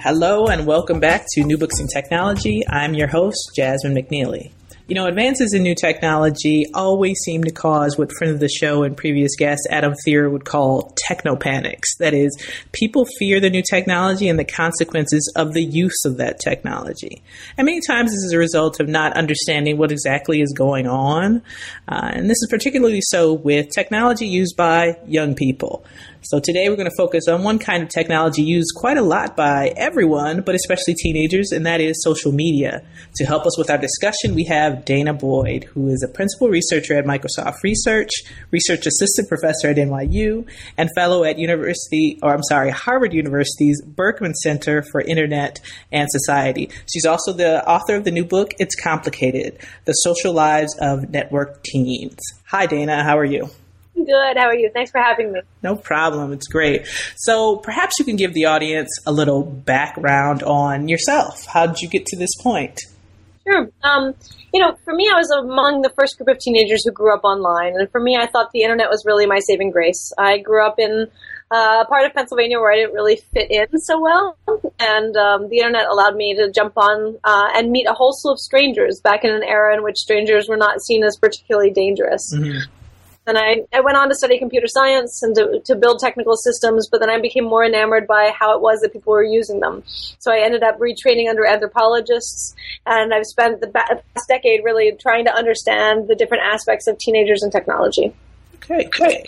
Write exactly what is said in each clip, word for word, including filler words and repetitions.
Hello and welcome back to New Books in Technology. I'm your host, Jasmine McNeely. You know, advances in new technology always seem to cause what friend of the show and previous guest Adam Thierer would call technopanics. That is, people fear the new technology and the consequences of the use of that technology. And many times this is a result of not understanding what exactly is going on. Uh, and this is particularly so with technology used by young people. So today we're going to focus on one kind of technology used quite a lot by everyone, but especially teenagers, and that is social media. To help us with our discussion, we have Dana Boyd, who is a principal researcher at Microsoft Research, research assistant professor at N Y U, and fellow at University, or I'm sorry, Harvard University's Berkman Center for Internet and Society. She's also the author of the new book, It's Complicated: The Social Lives of Network Teens. Hi, Dana. How are you? Good. How are you? Thanks for having me. No problem. It's great. So perhaps you can give the audience a little background on yourself. How did you get to this point? Sure. Um, you know, for me, I was among the first group of teenagers who grew up online. And for me, I thought the internet was really my saving grace. I grew up in uh, a part of Pennsylvania where I didn't really fit in so well. And um, the internet allowed me to jump on uh, and meet a whole slew of strangers back in an era in which strangers were not seen as particularly dangerous. Mm-hmm. And I, I went on to study computer science and to, to build technical systems, but then I became more enamored by how it was that people were using them. So I ended up retraining under anthropologists, and I've spent the past decade really trying to understand the different aspects of teenagers and technology. Okay, great.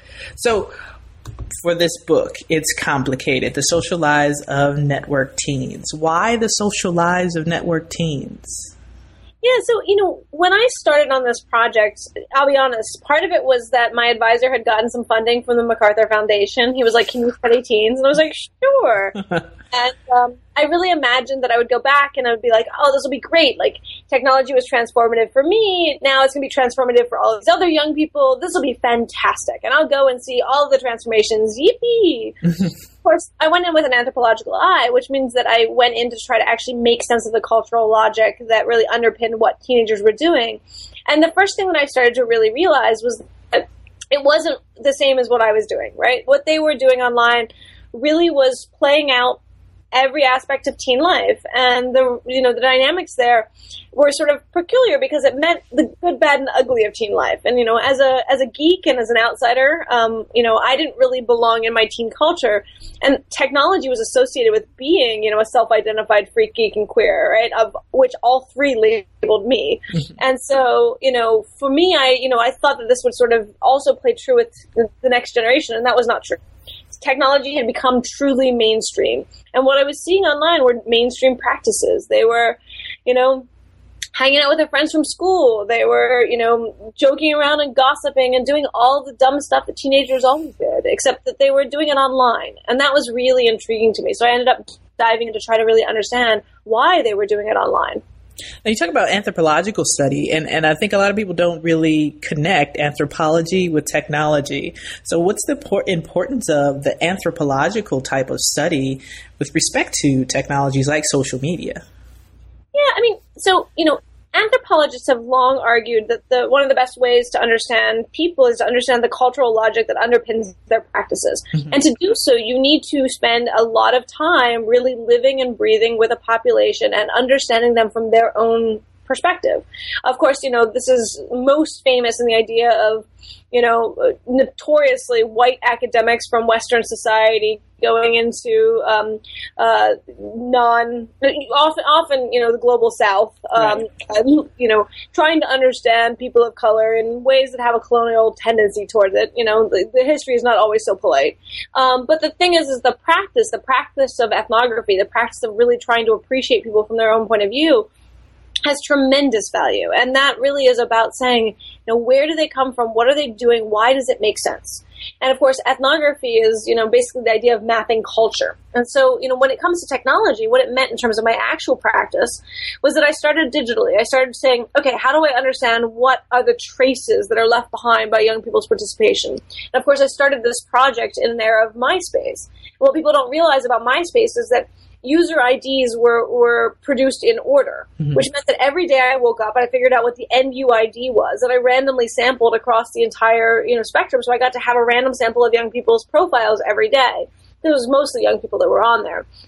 So for this book, It's Complicated: The Social Lives of Network Teens. Why the social lives of network teens? Yeah, so, you know, when I started on this project, I'll be honest, part of it was that my advisor had gotten some funding from the MacArthur Foundation. He was like, can you study teens? And I was like, sure. And um, I really imagined that I would go back and I would be like, oh, this will be great. Like, technology was transformative for me. Now it's going to be transformative for all these other young people. This will be fantastic. And I'll go and see all of the transformations. Yippee! Of course, I went in with an anthropological eye, which means that I went in to try to actually make sense of the cultural logic that really underpinned what teenagers were doing. And the first thing that I started to really realize was that it wasn't the same as what I was doing, right? What they were doing online really was playing out every aspect of teen life, and the you know the dynamics there were sort of peculiar because it meant the good, bad, and ugly of teen life. And you know, as a as a geek and as an outsider, um, you know, I didn't really belong in my teen culture, and technology was associated with being, you know, a self-identified freak, geek, and queer, right? Of which all three labeled me. Mm-hmm. And so, you know, for me, I you know, I thought that this would sort of also play true with the, the next generation, and that was not true. Technology had become truly mainstream. And what I was seeing online were mainstream practices. They were, you know, hanging out with their friends from school. They were, you know, joking around and gossiping and doing all the dumb stuff that teenagers always did, except that they were doing it online. And that was really intriguing to me. So I ended up diving in to try to really understand why they were doing it online. Now, you talk about anthropological study, and, and I think a lot of people don't really connect anthropology with technology. So what's the por- importance of the anthropological type of study with respect to technologies like social media? Yeah, I mean, so, you know, anthropologists have long argued that the one of the best ways to understand people is to understand the cultural logic that underpins their practices. Mm-hmm. And to do so, you need to spend a lot of time really living and breathing with a population and understanding them from their own perspective. Of course, you know, this is most famous in the idea of, you know, notoriously white academics from Western society going into um, uh, non, often, often, you know, the global South, um, right. you know, trying to understand people of color in ways that have a colonial tendency towards it. You know, the, the history is not always so polite. Um, but the thing is, is the practice, the practice of ethnography, the practice of really trying to appreciate people from their own point of view has tremendous value. And that really is about saying, you know, where do they come from? What are they doing? Why does it make sense? And of course, ethnography is, you know, basically the idea of mapping culture. And so, you know, when it comes to technology, what it meant in terms of my actual practice was that I started digitally. I started saying, okay, how do I understand what are the traces that are left behind by young people's participation? And of course, I started this project in an era of MySpace. What people don't realize about MySpace is that user I Ds were, were produced in order, mm-hmm. which meant that every day I woke up, I figured out what the end U I D was, and I randomly sampled across the entire, you know, spectrum. So I got to have a random sample of young people's profiles every day. It was mostly young people that were on there.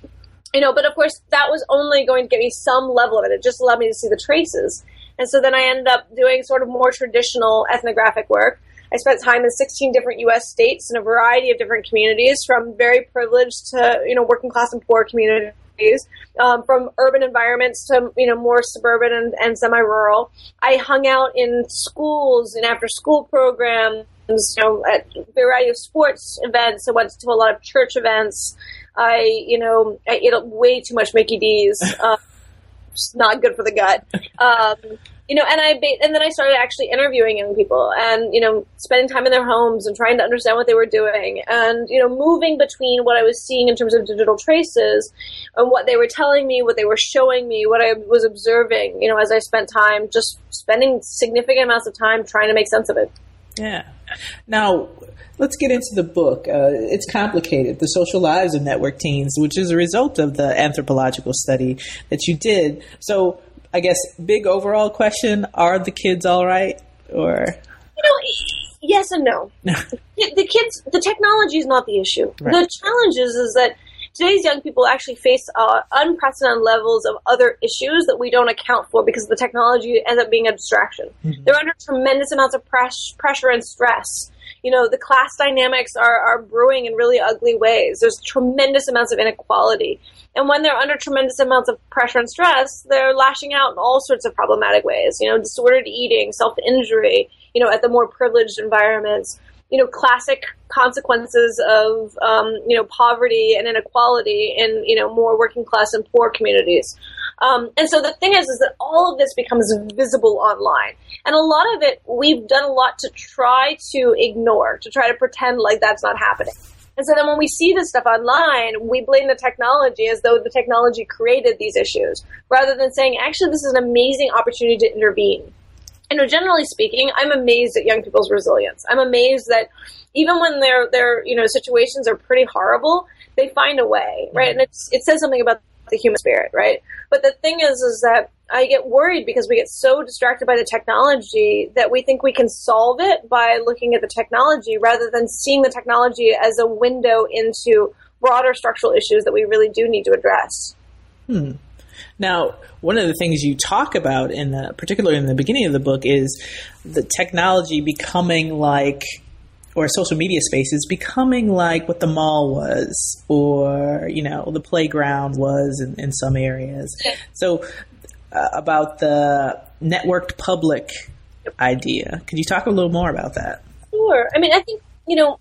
You know, but of course that was only going to give me some level of it. It just allowed me to see the traces. And so then I ended up doing sort of more traditional ethnographic work. I spent time in sixteen different U S states in a variety of different communities, from very privileged to, you know, working class and poor communities, um, from urban environments to, you know, more suburban and, and semi-rural. I hung out in schools and after-school programs, you know, at a variety of sports events. I went to a lot of church events. I, you know, I ate way too much Mickey D's. Uh, it's not good for the gut. Um, you know, and I, and then I started actually interviewing young people and, you know, spending time in their homes and trying to understand what they were doing and, you know, moving between what I was seeing in terms of digital traces and what they were telling me, what they were showing me, what I was observing, you know, as I spent time, just spending significant amounts of time trying to make sense of it. Yeah. Now, let's get into the book. Uh, it's complicated. The Social Lives of Network Teens, which is a result of the anthropological study that you did. So, I guess, big overall question, are the kids all right? Or, you know, yes and no. the, the kids, the technology is not the issue. Right. The challenge is, is that today's young people actually face uh, unprecedented levels of other issues that we don't account for because the technology ends up being a distraction. Mm-hmm. They're under tremendous amounts of press, pressure and stress. You know, the class dynamics are, are brewing in really ugly ways. There's tremendous amounts of inequality. And when they're under tremendous amounts of pressure and stress, they're lashing out in all sorts of problematic ways. You know, disordered eating, self-injury, you know, at the more privileged environments. You know, classic consequences of, um, you know, poverty and inequality in, you know, more working class and poor communities. Um, and so the thing is, is that all of this becomes visible online. And a lot of it, we've done a lot to try to ignore, to try to pretend like that's not happening. And so then when we see this stuff online, we blame the technology as though the technology created these issues, rather than saying, actually, this is an amazing opportunity to intervene. You know, generally speaking, I'm amazed at young people's resilience. I'm amazed that even when their their you know situations are pretty horrible, they find a way, right? Mm-hmm. And it's, it says something about the human spirit, right? But the thing is, is that I get worried because we get so distracted by the technology that we think we can solve it by looking at the technology rather than seeing the technology as a window into broader structural issues that we really do need to address. Hmm. Now, one of the things you talk about, in the, particularly in the beginning of the book, is the technology becoming like, or social media spaces becoming like what the mall was, or, you know, the playground was in, in some areas. So uh, about the networked public idea, could you talk a little more about that? Sure. I mean, I think, you know,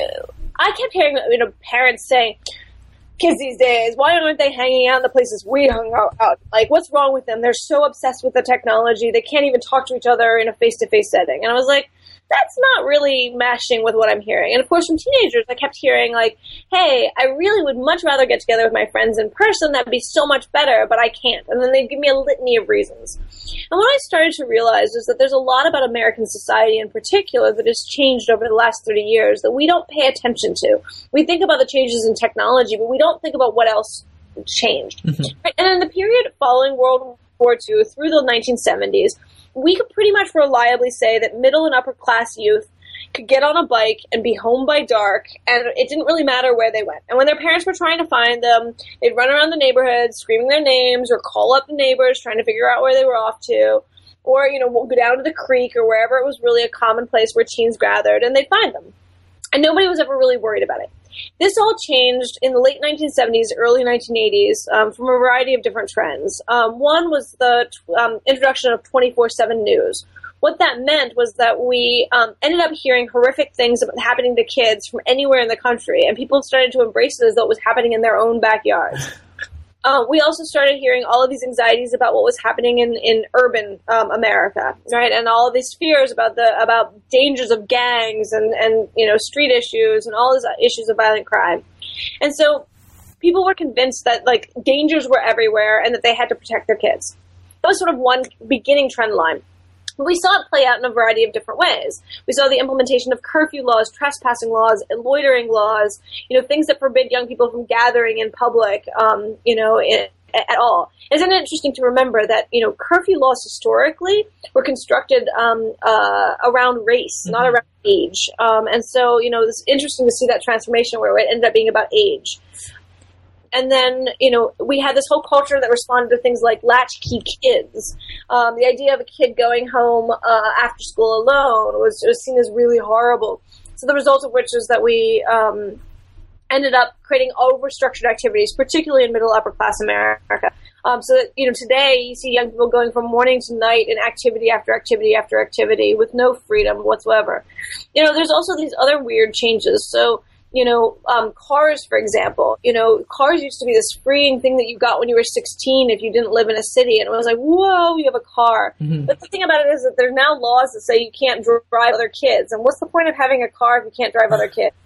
I kept hearing, you know, parents saying, kids these days, why aren't they hanging out in the places we hung out? Like, what's wrong with them? They're so obsessed with the technology, they can't even talk to each other in a face-to-face setting. And I was like, that's not really mashing with what I'm hearing. And of course, from teenagers, I kept hearing like, hey, I really would much rather get together with my friends in person. That'd be so much better, but I can't. And then they'd give me a litany of reasons. And what I started to realize is that there's a lot about American society in particular that has changed over the last thirty years that we don't pay attention to. We think about the changes in technology, but we don't think about what else changed. Mm-hmm. Right? And in the period following World War Two through the nineteen seventies, we could pretty much reliably say that middle and upper class youth could get on a bike and be home by dark, and it didn't really matter where they went. And when their parents were trying to find them, they'd run around the neighborhood screaming their names or call up the neighbors trying to figure out where they were off to, or, you know, go down to the creek or wherever it was really a common place where teens gathered, and they'd find them. And nobody was ever really worried about it. This all changed in the late nineteen seventies, early nineteen eighties, um, from a variety of different trends. Um, one was the um, introduction of twenty-four seven news. What that meant was that we um, ended up hearing horrific things about happening to kids from anywhere in the country, and people started to embrace it as though it was happening in their own backyards. Uh, we also started hearing all of these anxieties about what was happening in, in urban um, America, right? And all of these fears about the about dangers of gangs and, and you know street issues and all these issues of violent crime. And so people were convinced that like dangers were everywhere and that they had to protect their kids. That was sort of one beginning trend line. But we saw it play out in a variety of different ways. We saw the implementation of curfew laws, trespassing laws, loitering laws, you know, things that forbid young people from gathering in public, um, you know, in, at all. Isn't it interesting to remember that, you know, curfew laws historically were constructed um, uh, around race, mm-hmm. not around age. Um, and so, you know, it's interesting to see that transformation where it ended up being about age. and then, you know, we had this whole culture that responded to things like latchkey kids. Um, the idea of a kid going home uh, after school alone was, was seen as really horrible. So the result of which is that we um, ended up creating over-structured activities, particularly in middle upper class America. Um, so that, you know, today you see young people going from morning to night in activity after activity after activity with no freedom whatsoever. You know, there's also these other weird changes. So, you know, um, cars, for example, you know, cars used to be this freeing thing that you got when you were sixteen if you didn't live in a city. And it was like, whoa, you have a car. Mm-hmm. But the thing about it is that there's now laws that say you can't drive other kids. And what's the point of having a car if you can't drive other kids?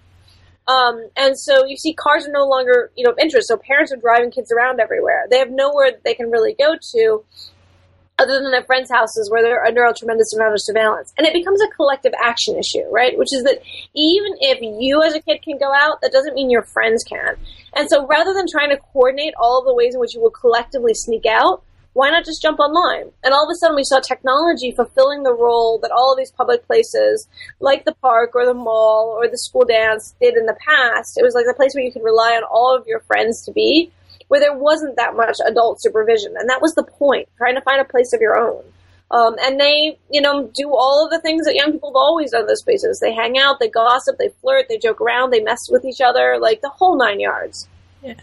Um, and so you see cars are no longer, you know, of interest. So parents are driving kids around everywhere. They have nowhere that they can really go to other than their friends' houses where they're under a tremendous amount of surveillance. And it becomes a collective action issue, right? Which is that even if you as a kid can go out, that doesn't mean your friends can. And so rather than trying to coordinate all of the ways in which you will collectively sneak out, why not just jump online? And all of a sudden we saw technology fulfilling the role that all of these public places, like the park or the mall or the school dance, did in the past. It was like the place where you could rely on all of your friends to be, where there wasn't that much adult supervision. And that was the point, trying to find a place of your own. Um, and they, you know, do all of the things that young people have always done in those spaces. They hang out, they gossip, they flirt, they joke around, they mess with each other, like the whole nine yards. Yeah.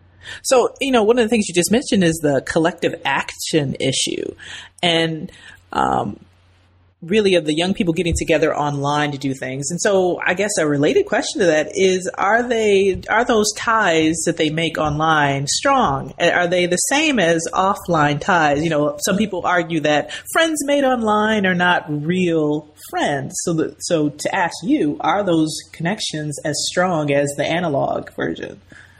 So, you know, one of the things you just mentioned is the collective action issue. And um, really of the young people getting together online to do things. And so I guess a related question to that is, are they, are those ties that they make online strong? Are they the same as offline ties? You know, some people argue that friends made online are not real friends. So, the, so to ask you, are those connections as strong as the analog version?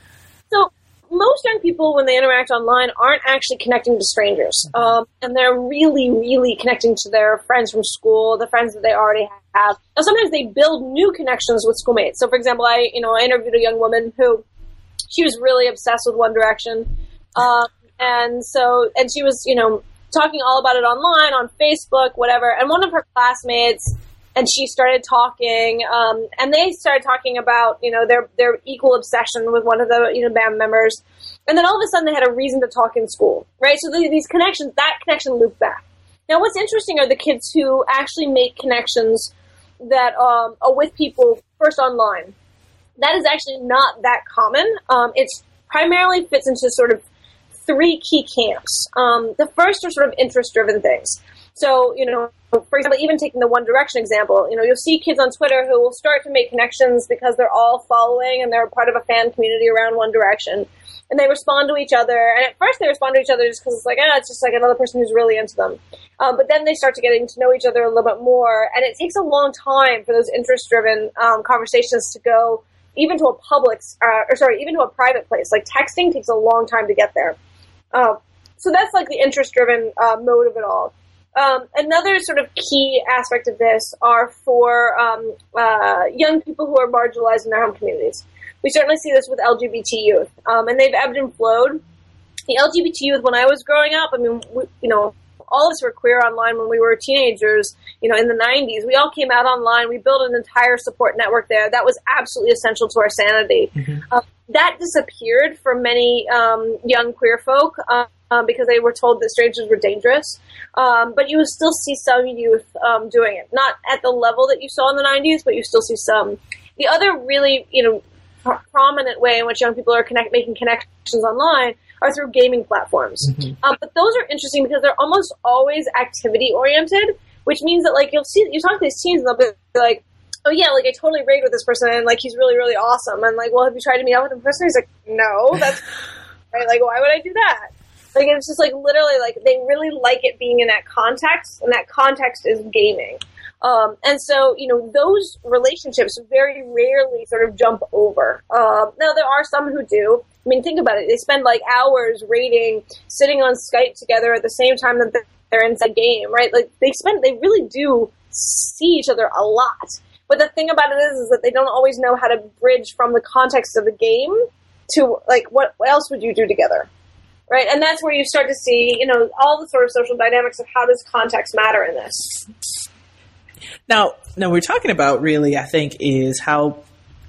So most young people, when they interact online, aren't actually connecting to strangers. Um, and they're really, really connecting to their friends from school, the friends that they already have. Now, sometimes they build new connections with schoolmates. So, for example, I, you know, I interviewed a young woman who, she was really obsessed with One Direction. Um, and so, and she was, you know, talking all about it online, on Facebook, whatever. And one of her classmates, and she started talking, um, and they started talking about, you know, their their equal obsession with one of the, you know, band members. And then all of a sudden they had a reason to talk in school, right? So these connections, that connection looped back. Now what's interesting are the kids who actually make connections that um, are with people first online. That is actually not that common. Um, it's primarily fits into sort of three key camps. Um, the first are sort of interest-driven things. So, you know, for example, even taking the One Direction example, you know, you'll see kids on Twitter who will start to make connections because they're all following and they're part of a fan community around One Direction. And they respond to each other. And at first they respond to each other just because it's like, ah, it's just like another person who's really into them. Um, but then they start to getting to know each other a little bit more. And it takes a long time for those interest-driven um, conversations to go even to a public, uh, or sorry, even to a private place. Like texting takes a long time to get there. Uh, so that's like the interest-driven uh, mode of it all. Um, another sort of key aspect of this are for um, uh, young people who are marginalized in their home communities. We certainly see this with L G B T youth, um, and they've ebbed and flowed. The L G B T youth, when I was growing up, I mean, we, you know, all of us were queer online when we were teenagers, you know, in the nineties. We all came out online. We built an entire support network there. That was absolutely essential to our sanity. Mm-hmm. Uh, that disappeared for many um, young queer folk um, um, because they were told that strangers were dangerous. Um, but you will still see some youth um, doing it. Not at the level that you saw in the nineties, but you still see some. The other really, you know, pr- prominent way in which young people are connect- making connections online are through gaming platforms. Mm-hmm. Um, but those are interesting because they're almost always activity-oriented, which means that, like, you'll see, you talk to these teens and they'll be like, oh, yeah, like, I totally raid with this person, and, like, he's really, really awesome. And, like, well, have you tried to meet up with him in person? He's like, no, that's, right? Like, why would I do that? Like, it's just, like, literally, like, they really like it being in that context, and that context is gaming. Um, and so, you know, those relationships very rarely sort of jump over. Um, now, there are some who do. I mean, think about it. They spend, like, hours raiding, sitting on Skype together at the same time that they're inside game, right? Like, they spend, they really do see each other a lot. But the thing about it is, is that they don't always know how to bridge from the context of the game to, like, what, what else would you do together? Right? And that's where you start to see, you know, all the sort of social dynamics of how does context matter in this. Now, now we're talking about really, I think, is how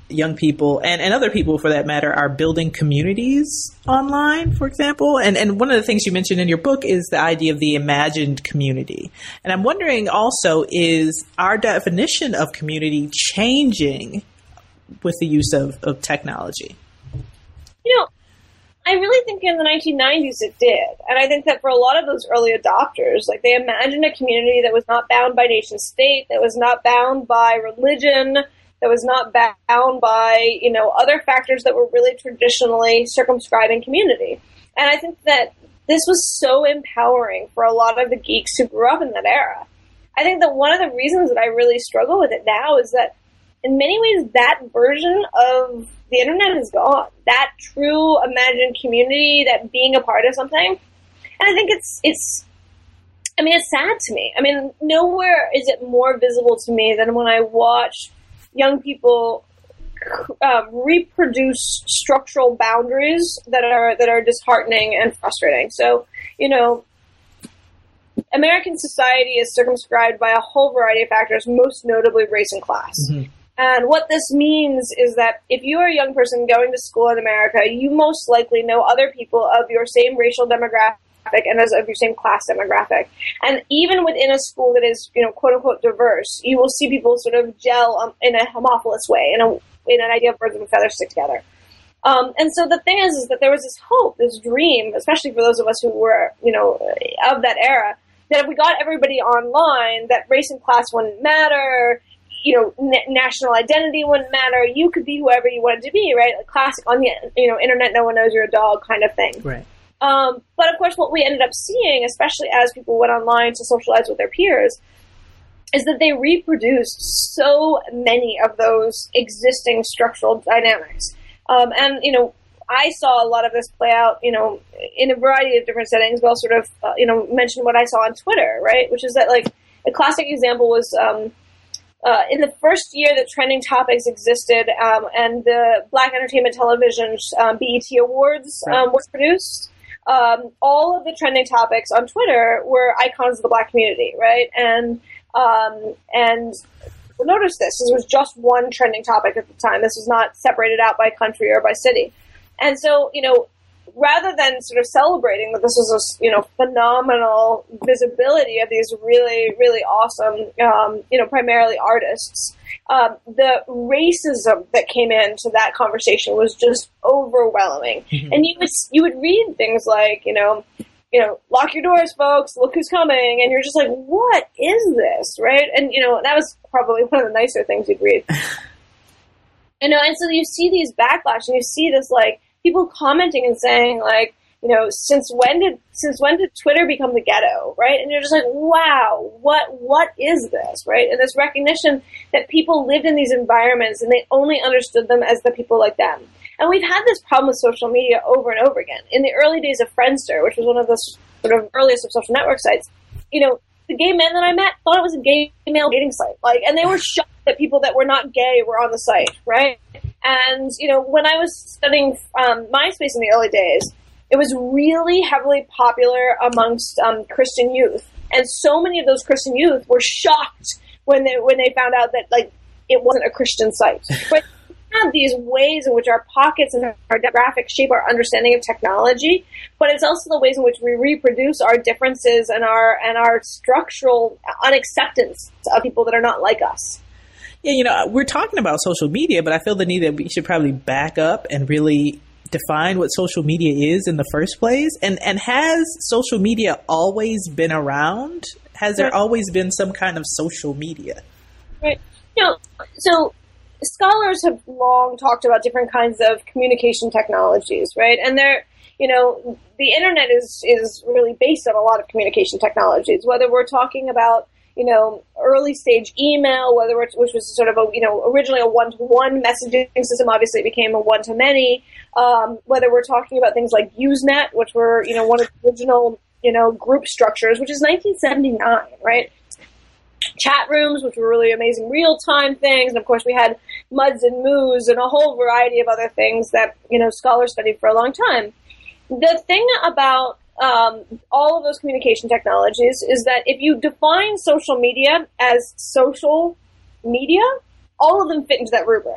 young people and, and other people for that matter are building communities online, for example. And, and one of the things you mentioned in your book is the idea of the imagined community. And I'm wondering also, is our definition of community changing with the use of, of technology? You know, I really think in the nineteen nineties it did. And I think that for a lot of those early adopters, like they imagined a community that was not bound by nation state, that was not bound by religion, that was not bound by, you know, other factors that were really traditionally circumscribing community. And I think that this was so empowering for a lot of the geeks who grew up in that era. I think that one of the reasons that I really struggle with it now is that in many ways that version of the internet is gone. That true imagined community, that being a part of something. And I think it's, it's, I mean, it's sad to me. I mean, nowhere is it more visible to me than when I watch young people um, reproduce structural boundaries that are, that are disheartening and frustrating. So, you know, American society is circumscribed by a whole variety of factors, most notably race and class. Mm-hmm. And what this means is that if you are a young person going to school in America, you most likely know other people of your same racial demographic and as of your same class demographic. And even within a school that is, you know, quote unquote diverse, you will see people sort of gel um, in a homophilous way, in a in an idea of birds of a feather stick together. Um, and so the thing is, is that there was this hope, this dream, especially for those of us who were, you know, of that era, that if we got everybody online, that race and class wouldn't matter. You know, n- national identity wouldn't matter. You could be whoever you wanted to be, right? Like classic on the, you know, internet, no one knows you're a dog kind of thing. Right. Um, but of course, what we ended up seeing, especially as people went online to socialize with their peers, is that they reproduced so many of those existing structural dynamics. Um, and, you know, I saw a lot of this play out, you know, in a variety of different settings, but I'll sort of, uh, you know, mention what I saw on Twitter, right? Which is that, like, a classic example was, um, Uh, in the first year that Trending Topics existed, um, and the Black Entertainment Television's um, B E T Awards um, were produced, um, all of the trending topics on Twitter were icons of the Black community, right? And um, and notice this: this was just one trending topic at the time. This was not separated out by country or by city. And so, you know, rather than sort of celebrating that this was a, you know, phenomenal visibility of these really, really awesome, um, you know, primarily artists, um, the racism that came into that conversation was just overwhelming. Mm-hmm. And you would, you would read things like, you know, you know, lock your doors, folks, look who's coming. And you're just like, what is this? Right. And, you know, that was probably one of the nicer things you'd read. You know, and so you see these backlash and you see this, like, people commenting and saying, like, you know, since when did since when did Twitter become the ghetto, right? And you're just like, wow, what what is this, right? And this recognition that people lived in these environments and they only understood them as the people like them. And we've had this problem with social media over and over again. In the early days of Friendster, which was one of the sort of earliest of social network sites, you know, the gay men that I met thought it was a gay male dating site, like, and they were shocked that people that were not gay were on the site, right? And, you know, when I was studying um, MySpace in the early days, it was really heavily popular amongst um, Christian youth. And so many of those Christian youth were shocked when they when they found out that, like, it wasn't a Christian site. But we have these ways in which our pockets and our demographics shape our understanding of technology, but it's also the ways in which we reproduce our differences and our and our structural unacceptance of people that are not like us. Yeah, you know, we're talking about social media, but I feel the need that we should probably back up and really define what social media is in the first place. And and has social media always been around? Has there always been some kind of social media? Right. You know, so scholars have long talked about different kinds of communication technologies, right? And they're, you know, the internet is is really based on a lot of communication technologies, whether we're talking about, you know, early stage email, whether it's, which was sort of a, you know, originally a one-to-one messaging system, obviously it became a one-to-many, um, whether we're talking about things like Usenet, which were, you know, one of the original, you know, group structures, which is nineteen seventy-nine, right? Chat rooms, which were really amazing real-time things. And of course we had Muds and Moos and a whole variety of other things that, you know, scholars studied for a long time. The thing about Um, all of those communication technologies is that if you define social media as social media, all of them fit into that rubric.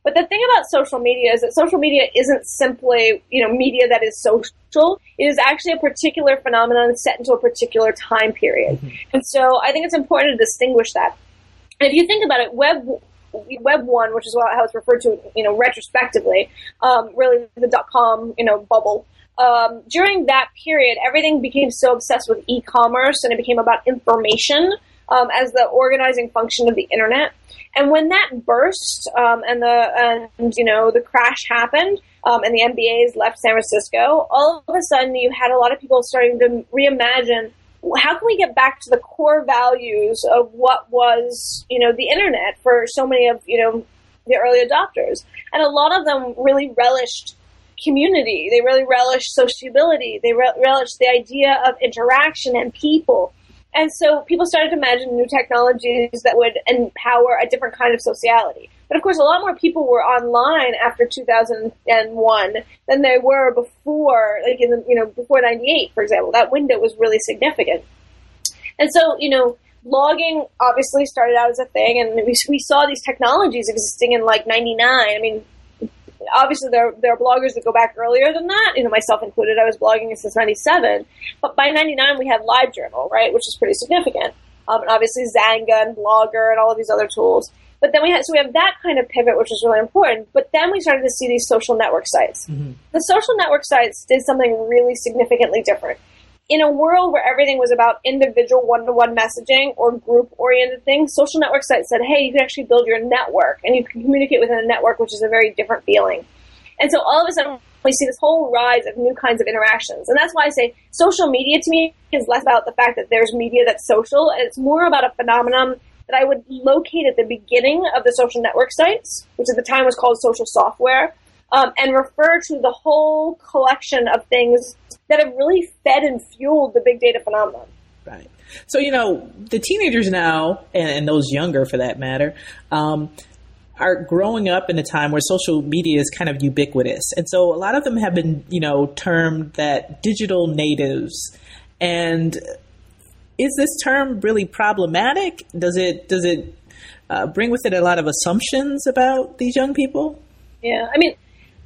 But the thing about social media is that social media isn't simply, you know, media that is social. It is actually a particular phenomenon set into a particular time period. Mm-hmm. And so I think it's important to distinguish that. And if you think about it, web Web one, which is how it's referred to, you know, retrospectively, um, really the dot-com, you know, bubble. Um, during that period, everything became so obsessed with e-commerce, and it became about information um, as the organizing function of the internet. And when that burst um, and the and you know the crash happened, um, and the M B As left San Francisco, all of a sudden you had a lot of people starting to reimagine, how can we get back to the core values of what was, you know, the internet for so many of, you know, the early adopters? And a lot of them really relished community. They really relished sociability. They re- relished the idea of interaction and people. And so people started to imagine new technologies that would empower a different kind of sociality. But of course, a lot more people were online after two thousand one than they were before, like in the, you know, before ninety-eight, for example. That window was really significant. And so, you know, blogging obviously started out as a thing, and we, we saw these technologies existing in like ninety-nine. I mean, obviously there, there are bloggers that go back earlier than that, you know, myself included. I was blogging since ninety-seven. But by ninety-nine, we had LiveJournal, right, which is pretty significant. Um, and obviously Xanga and Blogger and all of these other tools. But then we had, so we have that kind of pivot, which was really important. But then we started to see these social network sites. Mm-hmm. The social network sites did something really significantly different. In a world where everything was about individual one-to-one messaging or group-oriented things, social network sites said, hey, you can actually build your network, and you can communicate within a network, which is a very different feeling. And so all of a sudden, we see this whole rise of new kinds of interactions. And that's why I say social media to me is less about the fact that there's media that's social, and it's more about a phenomenon that I would locate at the beginning of the social network sites, which at the time was called social software, um, and refer to the whole collection of things that have really fed and fueled the big data phenomenon. Right. So, you know, the teenagers now, and, and those younger for that matter, um, are growing up in a time where social media is kind of ubiquitous. And so a lot of them have been, you know, termed that digital natives. And is this term really problematic? Does it does it uh, bring with it a lot of assumptions about these young people? Yeah, I mean,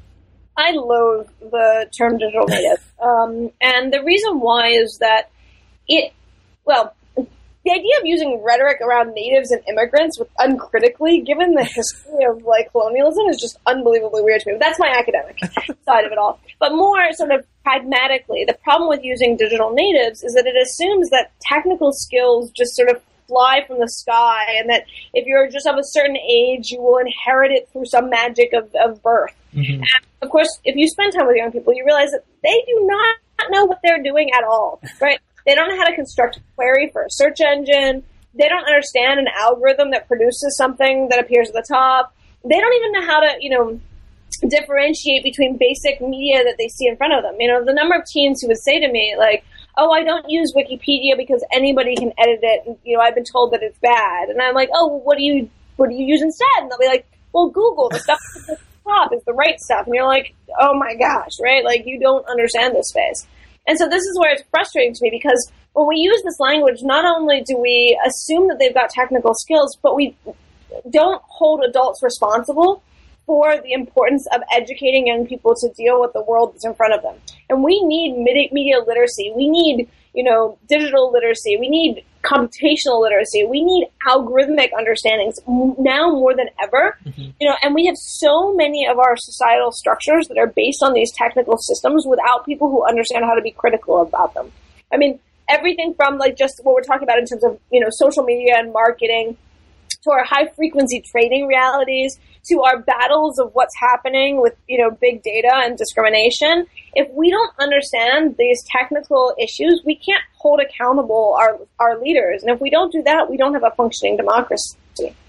I loathe the term digital native. Um, and the reason why is that it, well, the idea of using rhetoric around natives and immigrants with uncritically, given the history of like colonialism, is just unbelievably weird to me. But that's my academic side of it all. But more sort of pragmatically, the problem with using digital natives is that it assumes that technical skills just sort of fly from the sky, and that if you're just of a certain age, you will inherit it through some magic of, of birth. Mm-hmm. And of course, if you spend time with young people, you realize that they do not know what they're doing at all, right? They don't know how to construct a query for a search engine. They don't understand an algorithm that produces something that appears at the top. They don't even know how to, you know, differentiate between basic media that they see in front of them. You know, the number of teens who would say to me, like, oh, I don't use Wikipedia because anybody can edit it, and, you know, I've been told that it's bad. And I'm like, oh, well, what do you what do you use instead? And they'll be like, well, Google, the stuff at the top is the right stuff. And you're like, oh my gosh, right? Like, you don't understand this space. And so this is where it's frustrating to me, because when we use this language, not only do we assume that they've got technical skills, but we don't hold adults responsible for the importance of educating young people to deal with the world that's in front of them. And we need media literacy. We need, you know, digital literacy. We need computational literacy. We need algorithmic understandings now more than ever. Mm-hmm. You know, and we have so many of our societal structures that are based on these technical systems without people who understand how to be critical about them. I mean, everything from like just what we're talking about in terms of, you know, social media and marketing, to our high frequency trading realities, to our battles of what's happening with, you know, big data and discrimination. If we don't understand these technical issues, we can't hold accountable our our leaders. And if we don't do that, we don't have a functioning democracy.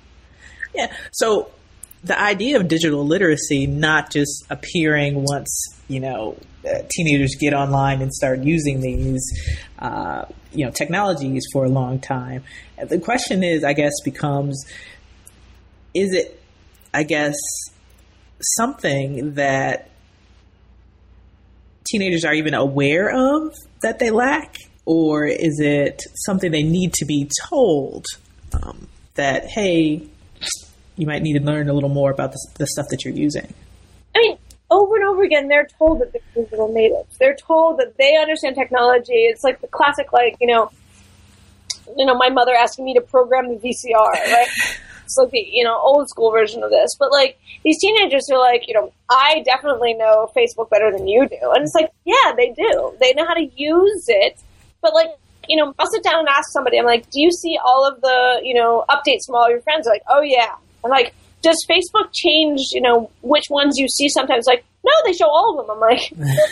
Yeah. So the idea of digital literacy not just appearing once, you know, uh, teenagers get online and start using these, uh, you know, technologies for a long time. The question is, I guess, becomes, is it, I guess, something that teenagers are even aware of that they lack? Or is it something they need to be told um, that, hey, you might need to learn a little more about the, the stuff that you're using. I mean, over and over again, they're told that they're digital natives. They're told that they understand technology. It's like the classic, like, you know, you know, my mother asking me to program the V C R, right? It's like the, you know, old school version of this. But, like, these teenagers are like, you know, I definitely know Facebook better than you do. And it's like, yeah, they do. They know how to use it. But, like, you know, I'll sit down and ask somebody, I'm like, do you see all of the, you know, updates from all your friends? They're like, oh, yeah. I'm like, does Facebook change, you know, which ones you see sometimes? Like, no, they show all of them. I'm like,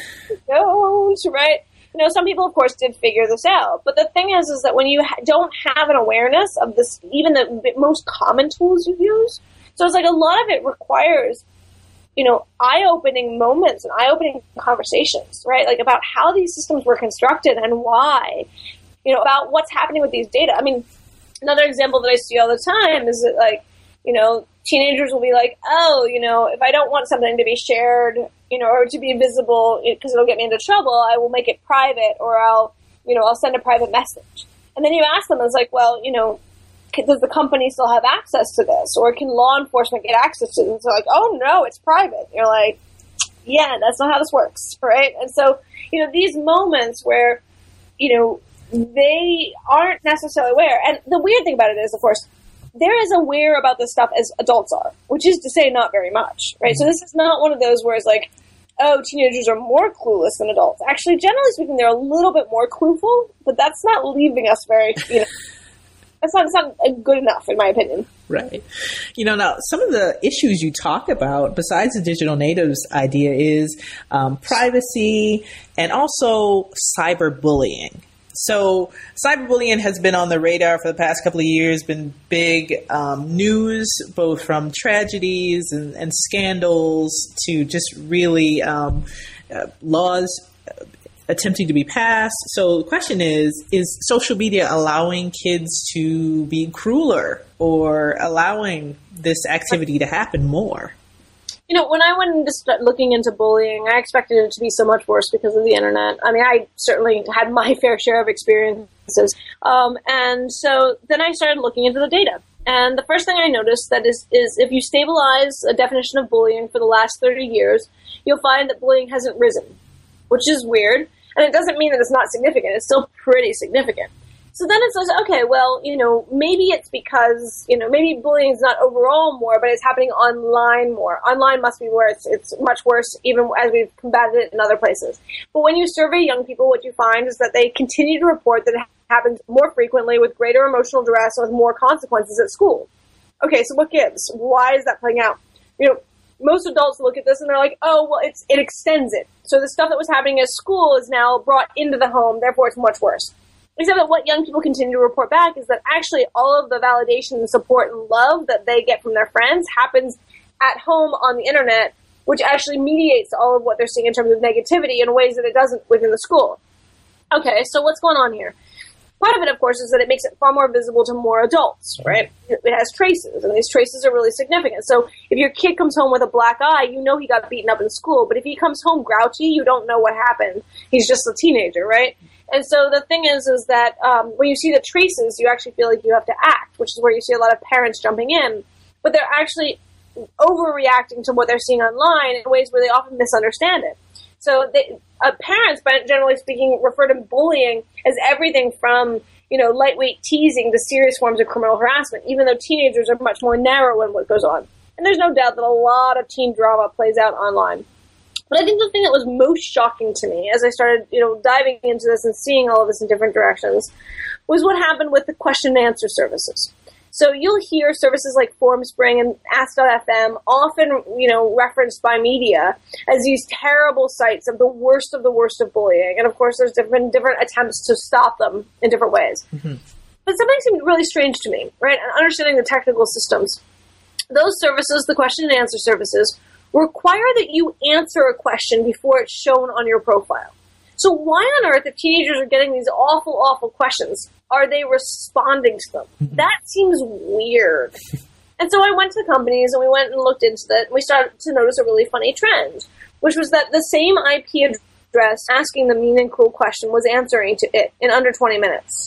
don't, right? You know, some people, of course, did figure this out. But the thing is, is that when you ha- don't have an awareness of this, even the most common tools you use, so it's like a lot of it requires, you know, eye-opening moments and eye-opening conversations, right? Like about how these systems were constructed and why, you know, about what's happening with these data. I mean, another example that I see all the time is that, like, you know, teenagers will be like, oh, you know, if I don't want something to be shared, you know, or to be visible because it'll get me into trouble, I will make it private, or I'll, you know, I'll send a private message. And then you ask them, it's like, well, you know, does the company still have access to this? Or can law enforcement get access to this? They're like, oh, no, it's private. You're like, yeah, that's not how this works, right? And so, you know, these moments where, you know, they aren't necessarily aware. And the weird thing about it is, of course, they're as aware about this stuff as adults are, which is to say not very much, right? Mm-hmm. So this is not one of those where it's like, oh, teenagers are more clueless than adults. Actually, generally speaking, they're a little bit more clueful, but that's not leaving us very, you know, that's not, that's not good enough, in my opinion. Right. You know, now, some of the issues you talk about, besides the digital natives idea, is um, privacy and also cyberbullying. So cyberbullying has been on the radar for the past couple of years, been big um, news, both from tragedies and, and scandals to just really um, uh, laws attempting to be passed. So the question is, is social media allowing kids to be crueler or allowing this activity to happen more? You know, when I went into start looking into bullying, I expected it to be so much worse because of the internet. I mean, I certainly had my fair share of experiences. Um, and so then I started looking into the data. And the first thing I noticed that is, is if you stabilize a definition of bullying for the last thirty years, you'll find that bullying hasn't risen, which is weird. And it doesn't mean that it's not significant. It's still pretty significant. So then it says, okay, well, you know, maybe it's because, you know, maybe bullying is not overall more, but it's happening online more. Online must be where it's, it's much worse, even as we've combated it in other places. But when you survey young people, what you find is that they continue to report that it happens more frequently with greater emotional duress and with more consequences at school. Okay, so what gives? Why is that playing out? You know, most adults look at this and they're like, oh, well, it's it extends it. So the stuff that was happening at school is now brought into the home, therefore it's much worse. Except that what young people continue to report back is that actually all of the validation and support and love that they get from their friends happens at home on the internet, which actually mediates all of what they're seeing in terms of negativity in ways that it doesn't within the school. Okay, so what's going on here? Part of it, of course, is that it makes it far more visible to more adults, right? It has traces, and these traces are really significant. So if your kid comes home with a black eye, you know he got beaten up in school. But if he comes home grouchy, you don't know what happened. He's just a teenager, right? And so the thing is, is that um, when you see the traces, you actually feel like you have to act, which is where you see a lot of parents jumping in. But they're actually overreacting to what they're seeing online in ways where they often misunderstand it. So they, uh, parents, generally speaking, refer to bullying as everything from, you know, lightweight teasing to serious forms of criminal harassment, even though teenagers are much more narrow in what goes on. And there's no doubt that a lot of teen drama plays out online. But I think the thing that was most shocking to me as I started, you know, diving into this and seeing all of this in different directions was what happened with the question and answer services. So you'll hear services like Formspring and Ask dot F M often, you know, referenced by media as these terrible sites of the worst of the worst of bullying. And of course, there's different different attempts to stop them in different ways. Mm-hmm. But something seemed really strange to me, right? And understanding the technical systems. Those services, the question and answer services, require that you answer a question before it's shown on your profile. So why on earth, if teenagers are getting these awful, awful questions, are they responding to them? Mm-hmm. That seems weird. And so I went to the companies and we went and looked into that, and we started to notice a really funny trend, which was that the same I P address asking the mean and cruel question was answering to it in under twenty minutes.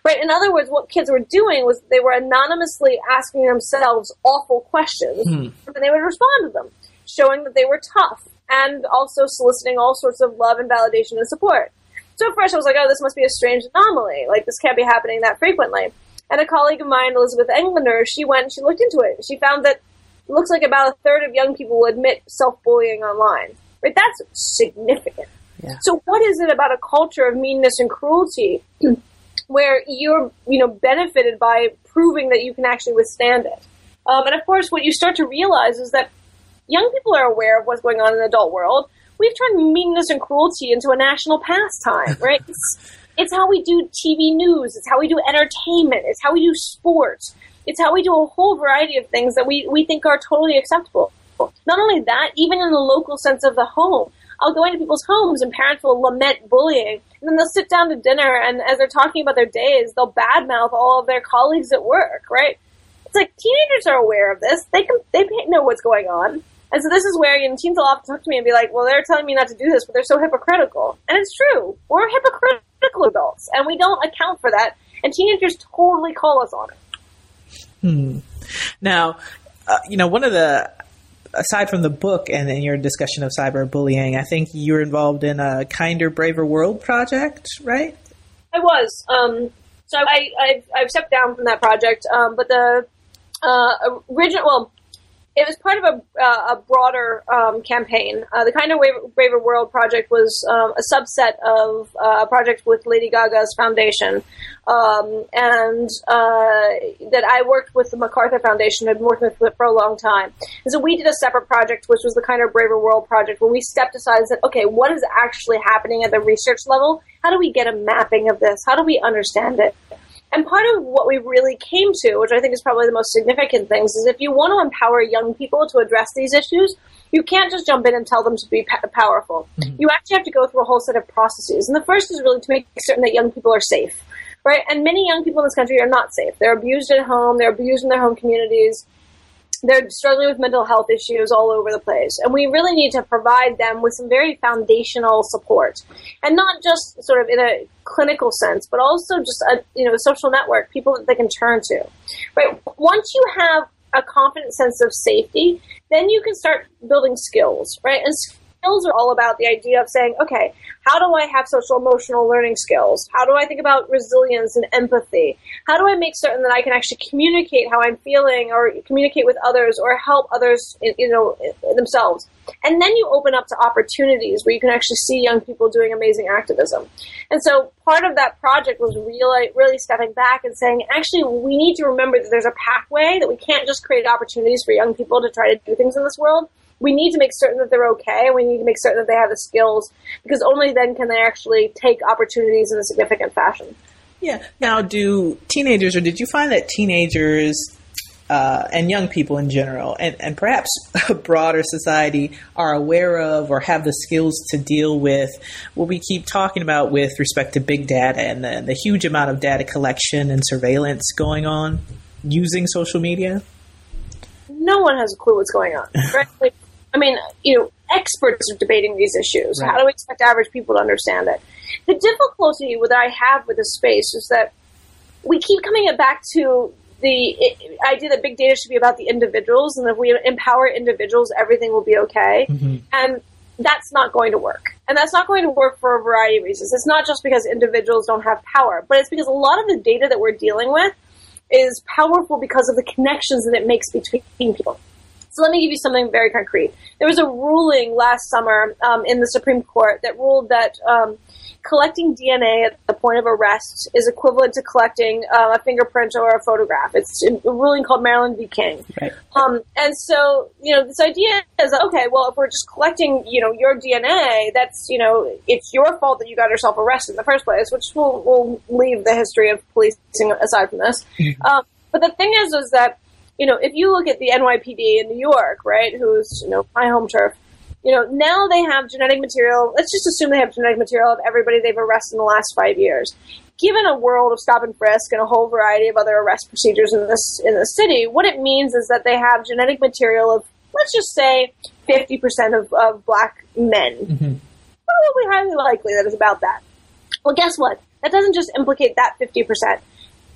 Right? In other words, what kids were doing was they were anonymously asking themselves awful questions, hmm. and they would respond to them, showing that they were tough, and also soliciting all sorts of love and validation and support. So at first I was like, oh, this must be a strange anomaly. Like, this can't be happening that frequently. And a colleague of mine, Elizabeth Englander, she went and she looked into it. She found that it looks like about a third of young people will admit self-bullying online. Right? That's significant. Yeah. So what is it about a culture of meanness and cruelty where you're, you know, benefited by proving that you can actually withstand it? Um, and of course, what you start to realize is that young people are aware of what's going on in the adult world. We've turned meanness and cruelty into a national pastime, right? It's, it's how we do T V news. It's how we do entertainment. It's how we do sports. It's how we do a whole variety of things that we, we think are totally acceptable. Not only that, even in the local sense of the home. I'll go into people's homes and parents will lament bullying. And then they'll sit down to dinner and as they're talking about their days, they'll badmouth all of their colleagues at work, right? It's like teenagers are aware of this. They can, they know what's going on. And so this is where, you know, teens will often talk to me and be like, well, they're telling me not to do this, but they're so hypocritical. And it's true. We're hypocritical adults, and we don't account for that. And teenagers totally call us on it. Hmm. Now, uh, you know, one of the, aside from the book and in your discussion of cyberbullying, I think you're involved in a Kinder, Braver World project, right? I was. Um, so I, I've, I've stepped down from that project, um, but the uh, original, well, it was part of a, uh, a broader um, campaign. Uh, the Kinder, Braver World project was um, a subset of uh, a project with Lady Gaga's foundation, um, and uh, that I worked with the MacArthur Foundation. I've been working with it for a long time. And so we did a separate project, which was the Kinder, Braver World project, where we stepped aside and said, okay, what is actually happening at the research level? How do we get a mapping of this? How do we understand it? And part of what we really came to, which I think is probably the most significant things, is if you want to empower young people to address these issues, you can't just jump in and tell them to be pa- powerful. Mm-hmm. You actually have to go through a whole set of processes. And the first is really to make certain that young people are safe, right? And many young people in this country are not safe. They're abused at home. They're abused in their home communities. They're struggling with mental health issues all over the place. And we really need to provide them with some very foundational support. And not just sort of in a clinical sense, but also just a, you know, a social network, people that they can turn to. Right? Once you have a confident sense of safety, then you can start building skills, right? And skills are all about the idea of saying, okay, how do I have social emotional learning skills? How do I think about resilience and empathy? How do I make certain that I can actually communicate how I'm feeling or communicate with others or help others, you know, themselves? And then you open up to opportunities where you can actually see young people doing amazing activism. And so part of that project was really, really stepping back and saying, actually, we need to remember that there's a pathway, that we can't just create opportunities for young people to try to do things in this world. We need to make certain that they're okay, and we need to make certain that they have the skills, because only then can they actually take opportunities in a significant fashion. Yeah. Now, do teenagers, or did you find that teenagers uh, and young people in general, and, and perhaps a broader society, are aware of or have the skills to deal with what we keep talking about with respect to big data and the, the huge amount of data collection and surveillance going on using social media? No one has a clue what's going on, right? Like, I mean, you know, experts are debating these issues. Right. How do we expect average people to understand it? The difficulty that I have with this space is that we keep coming back to the idea that big data should be about the individuals, and if we empower individuals, everything will be okay. Mm-hmm. And that's not going to work. And that's not going to work for a variety of reasons. It's not just because individuals don't have power, but it's because a lot of the data that we're dealing with is powerful because of the connections that it makes between people. So let me give you something very concrete. There was a ruling last summer um, in the Supreme Court that ruled that um, collecting D N A at the point of arrest is equivalent to collecting uh, a fingerprint or a photograph. It's a ruling called Maryland v. King. Right. Um, and so, you know, this idea is that, okay, well, if we're just collecting, you know, your D N A, that's, you know, it's your fault that you got yourself arrested in the first place, which we'll, we'll leave the history of policing aside from this. Mm-hmm. Um, but the thing is, is that, you know, if you look at the N Y P D in New York, right, who's, you know, my home turf, you know, now they have genetic material. Let's just assume they have genetic material of everybody they've arrested in the last five years. Given a world of stop and frisk and a whole variety of other arrest procedures in this in the city, what it means is that they have genetic material of, let's just say, fifty percent of, of black men. Mm-hmm. Probably highly likely that it's about that. Well, guess what? That doesn't just implicate that fifty percent.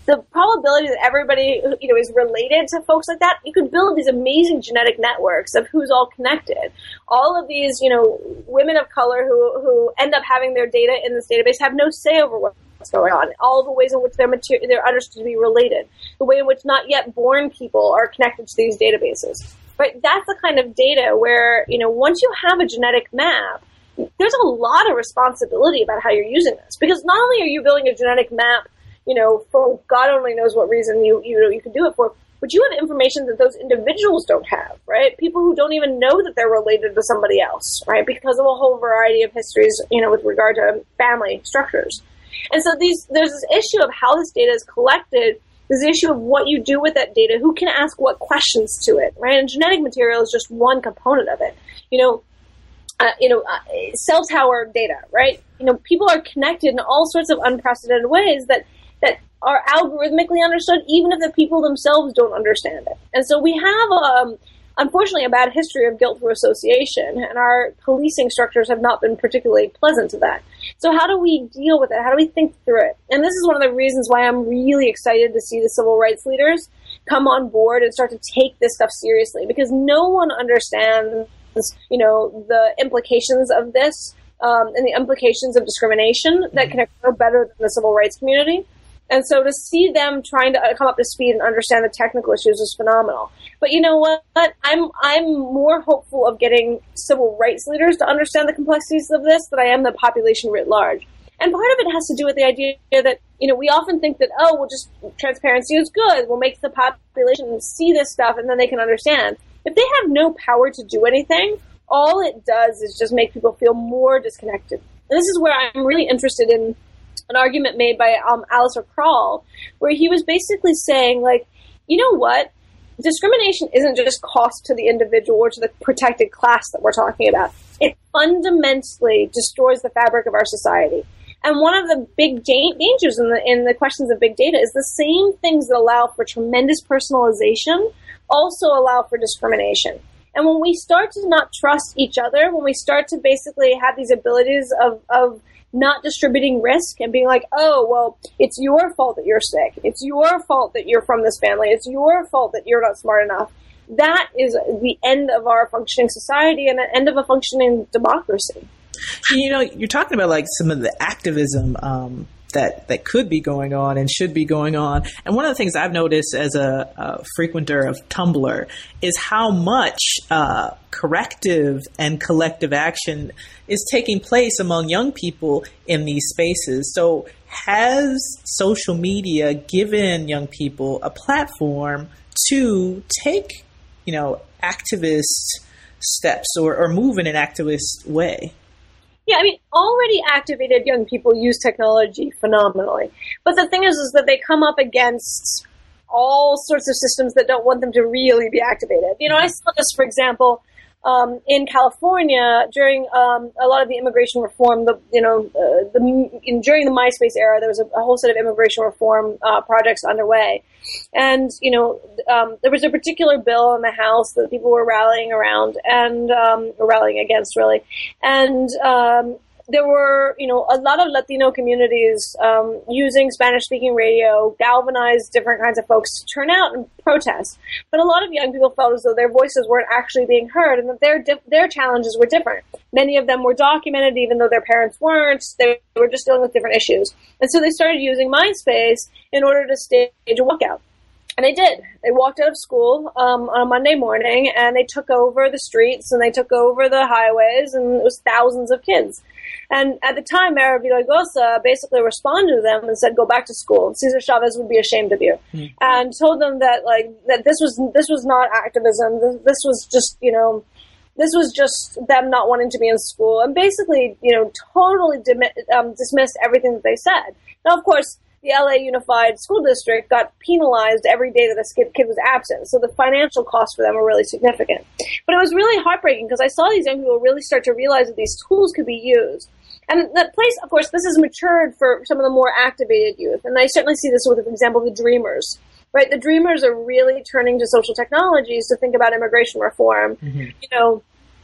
the probability that everybody, you know, is related to folks like that, you could build these amazing genetic networks of who's all connected. All of these, you know, women of color who, who end up having their data in this database have no say over what's going on. All of the ways in which they're mater- they're understood to be related. The way in which not yet born people are connected to these databases. Right? That's the kind of data where, you know, once you have a genetic map, there's a lot of responsibility about how you're using this. Because not only are you building a genetic map, you know, for God only knows what reason you, you know, you can do it for, but you have information that those individuals don't have, right? People who don't even know that they're related to somebody else, right? Because of a whole variety of histories, you know, with regard to family structures. And so these, there's this issue of how this data is collected. There's the issue of what you do with that data, who can ask what questions to it, right? And genetic material is just one component of it. You know, uh, you know, uh, cell tower data, right? You know, people are connected in all sorts of unprecedented ways that that are algorithmically understood, even if the people themselves don't understand it. And so we have, um, unfortunately, a bad history of guilt through association, and our policing structures have not been particularly pleasant to that. So how do we deal with it? How do we think through it? And this is one of the reasons why I'm really excited to see the civil rights leaders come on board and start to take this stuff seriously, because no one understands, you know, the implications of this um, and the implications of discrimination that can occur better than the civil rights community. And so to see them trying to come up to speed and understand the technical issues is phenomenal. But you know what? I'm I'm more hopeful of getting civil rights leaders to understand the complexities of this than I am the population writ large. And part of it has to do with the idea that, you know, we often think that, oh, well, just transparency is good. We'll make the population see this stuff and then they can understand. If they have no power to do anything, all it does is just make people feel more disconnected. And this is where I'm really interested in an argument made by um, Alistair Crowell, where he was basically saying, like, you know what? Discrimination isn't just cost to the individual or to the protected class that we're talking about. It fundamentally destroys the fabric of our society. And one of the big da- dangers in the in the questions of big data is the same things that allow for tremendous personalization also allow for discrimination. And when we start to not trust each other, when we start to basically have these abilities of, of not distributing risk and being like, oh, well, it's your fault that you're sick. It's your fault that you're from this family. It's your fault that you're not smart enough. That is the end of our functioning society and the end of a functioning democracy. You know, you're talking about like some of the activism um, that, that could be going on and should be going on. And one of the things I've noticed as a, a frequenter of Tumblr is how much uh, corrective and collective action is taking place among young people in these spaces. So has social media given young people a platform to take, you know, activist steps or, or move in an activist way? Yeah, I mean, already activated young people use technology phenomenally. But the thing is, is that they come up against all sorts of systems that don't want them to really be activated. You know, I saw this, for example, um, in California during um, a lot of the immigration reform. The you know, uh, the in, during the MySpace era, there was a, a whole set of immigration reform uh, projects underway, and you know, um, there was a particular bill in the House that people were rallying around and um, rallying against, really, and um, there were, you know, a lot of Latino communities um, using Spanish-speaking radio, galvanized different kinds of folks to turn out and protest. But a lot of young people felt as though their voices weren't actually being heard and that their di- their challenges were different. Many of them were documented, even though their parents weren't. They were just dealing with different issues. And so they started using MySpace in order to stage a walkout. And they did. They walked out of school um, on a Monday morning, and they took over the streets, and they took over the highways, and it was thousands of kids. And at the time, Mayor Villaraigosa basically responded to them and said, "Go back to school. Cesar Chavez would be ashamed of you," mm. and told them that like that this was this was not activism. This, this was just you know, this was just them not wanting to be in school, and basically you know totally dim- um, dismissed everything that they said. Now, of course, the L A Unified School District got penalized every day that a kid was absent, so the financial costs for them were really significant. But it was really heartbreaking because I saw these young people really start to realize that these tools could be used. And that place, of course, this has matured for some of the more activated youth. And I certainly see this with, for example, the Dreamers. Right? The Dreamers are really turning to social technologies to think about immigration reform. Mm-hmm. You know,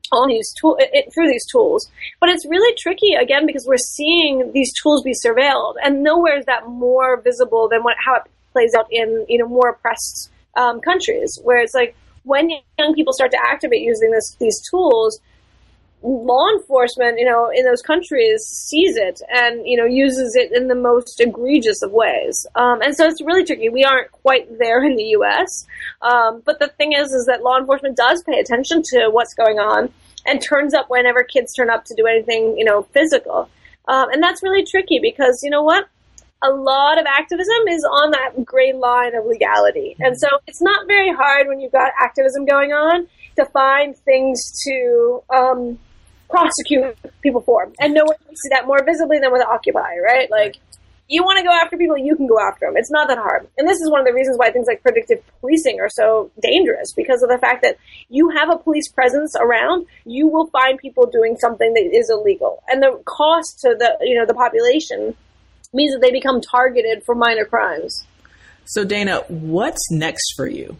on these tool it, it, through these tools. But it's really tricky, again, because we're seeing these tools be surveilled, and nowhere is that more visible than what how it plays out in, you know, more oppressed um, countries, where it's like when young people start to activate using this these tools, law enforcement, you know, in those countries sees it and, you know, uses it in the most egregious of ways. Um, and so it's really tricky. We aren't quite there in the U S. Um, but the thing is, is that law enforcement does pay attention to what's going on and turns up whenever kids turn up to do anything, you know, physical. Um, and that's really tricky because, you know what? A lot of activism is on that gray line of legality. And so it's not very hard when you've got activism going on to find things to, um, prosecute people for. And nowhere you see that more visibly than with Occupy, right? Like, you want to go after people, you can go after them. It's not that hard. And this is one of the reasons why things like predictive policing are so dangerous, because of the fact that you have a police presence around, you will find people doing something that is illegal. And the cost to the, you know, the population means that they become targeted for minor crimes. So Dana, what's next for you?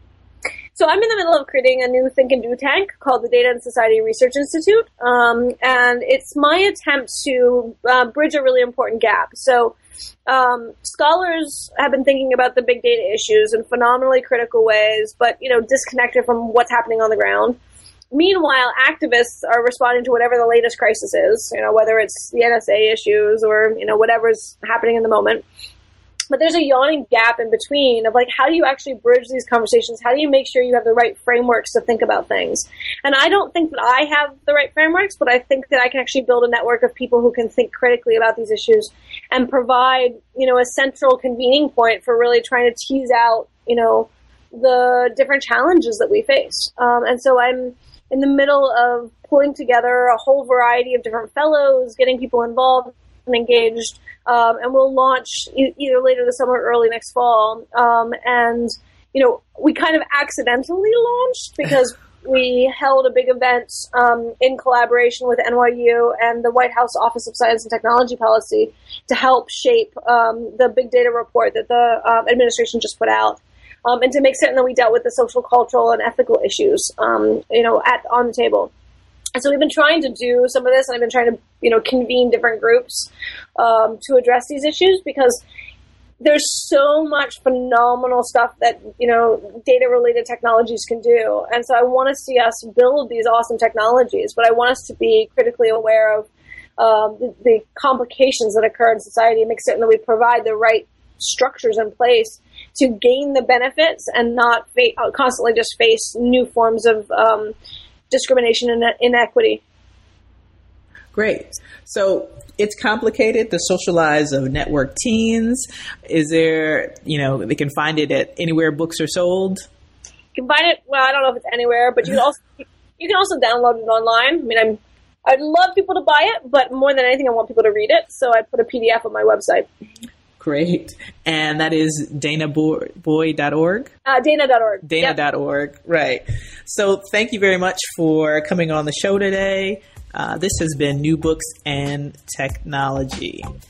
So I'm in the middle of creating a new think and do tank called the Data and Society Research Institute. Um, and it's my attempt to uh, bridge a really important gap. So um, scholars have been thinking about the big data issues in phenomenally critical ways, but, you know, disconnected from what's happening on the ground. Meanwhile, activists are responding to whatever the latest crisis is, you know, whether it's the N S A issues or, you know, whatever's happening in the moment. But there's a yawning gap in between of, like, how do you actually bridge these conversations? How do you make sure you have the right frameworks to think about things? And I don't think that I have the right frameworks, but I think that I can actually build a network of people who can think critically about these issues and provide, you know, a central convening point for really trying to tease out, you know, the different challenges that we face. Um, and so I'm in the middle of pulling together a whole variety of different fellows, getting people involved and engaged. Um, and we'll launch e- either later this summer or early next fall. Um, and, you know, we kind of accidentally launched because we held a big event um, in collaboration with N Y U and the White House Office of Science and Technology Policy to help shape um, the big data report that the um, administration just put out. Um, and to make certain that we dealt with the social, cultural, and ethical issues, um, you know, at on the table. And so we've been trying to do some of this, and I've been trying to, you know, convene different groups um, to address these issues, because there's so much phenomenal stuff that, you know, data-related technologies can do. And so I want to see us build these awesome technologies, but I want us to be critically aware of um, the, the complications that occur in society and make certain that we provide the right structures in place to gain the benefits and not fa- constantly just face new forms of um discrimination and inequity. Great. So it's complicated, the social lives of network teens. Is there, you know, they can find it at anywhere books are sold? You can find it, well, I don't know if it's anywhere, but you can also, you can also download it online. I mean, I'm, I'd love people to buy it, but more than anything, I want people to read it. So I put a P D F on my website. Great. And that is dana boy dot org? Uh, dana dot org. dana dot org, yep. Right. So thank you very much for coming on the show today. Uh, this has been New Books and Technology.